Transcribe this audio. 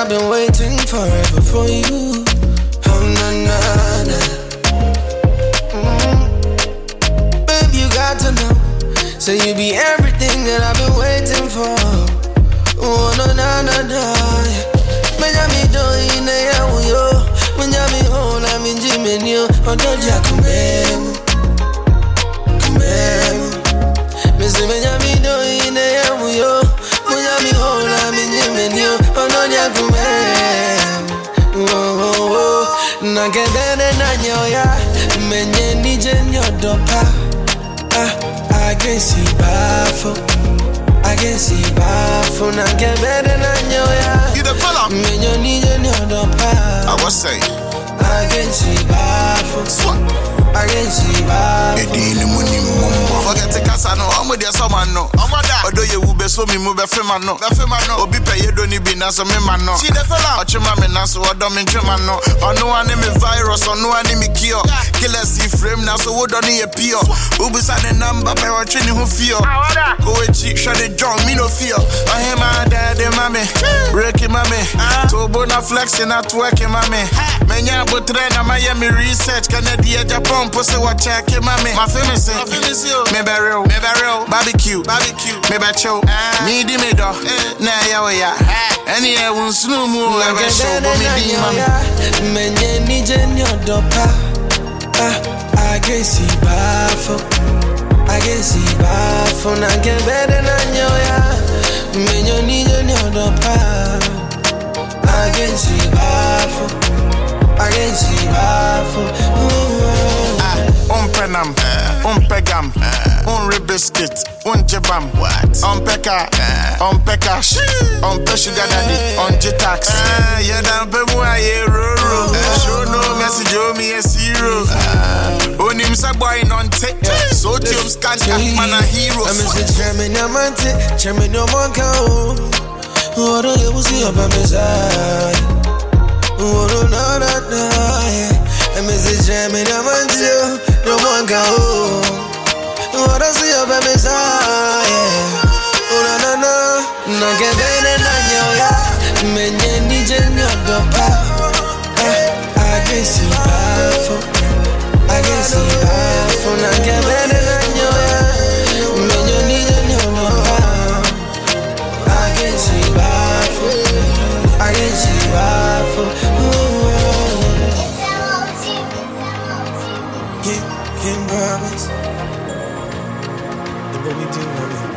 I've been waiting forever for you. Oh, na na na. Baby, you got to know. So you be everything that I've been waiting for. Oh, no, na na na. Menyami do ine ya uyo. Menyami ho na minji menyo. Odoja kumemu. Missy Menyami do ine ya uyo. Menyami ho na minji menyo. Odoja kumemu. Na gedene na nyoya. Menye nije nyodopa. I can see bafo. I can see bafo. Na gedene na nyoya. You the fella? Menye nije nyodopa. I was saying. I can see bafo. I can see bafo. Forget the casa no. I'm with your summer no. Although you will be so me move a film no. Obi pay you don't be na so me man no. See the fella. Ochima me na so what don't me man no. Or no one me virus or no one me cure. Killer see frame na so what don't need a pure. Ubu sa the number pe wa training who fear. Go echi shut the drum me no fear. I hear my dad mama. Breaking mama. To bona flexing at working mama. Menya botre na my me research Canada Japan pussy what check mama. My famous me barrel barbecue me bacho need me do na ya any e won sunu mu e be show bo me di mama menye ni jenyo dopa. I can see bafo. Na get better na nyoya menye ni jenyo dopa. I can see bafo. Penam, pegam, biscuit, jebam, peka, cash, sugar daddy, jitax. Yeah, damn, roro. Show no message, me a zero. Onim boy non take, so tube scan, man a hero. I'm Mr. Chairman, I'm Chairman, no one can. What do you see up on my side? Oh, no, I'm Mr. Chairman, I'm no one go. What I see up at my side. Oh, no. No get better than you. Menye ni jenyo dopa. I can see bafo. No get better than you. Menye ni jenyo dopa. I can see bafo. Can't promise. And what we do,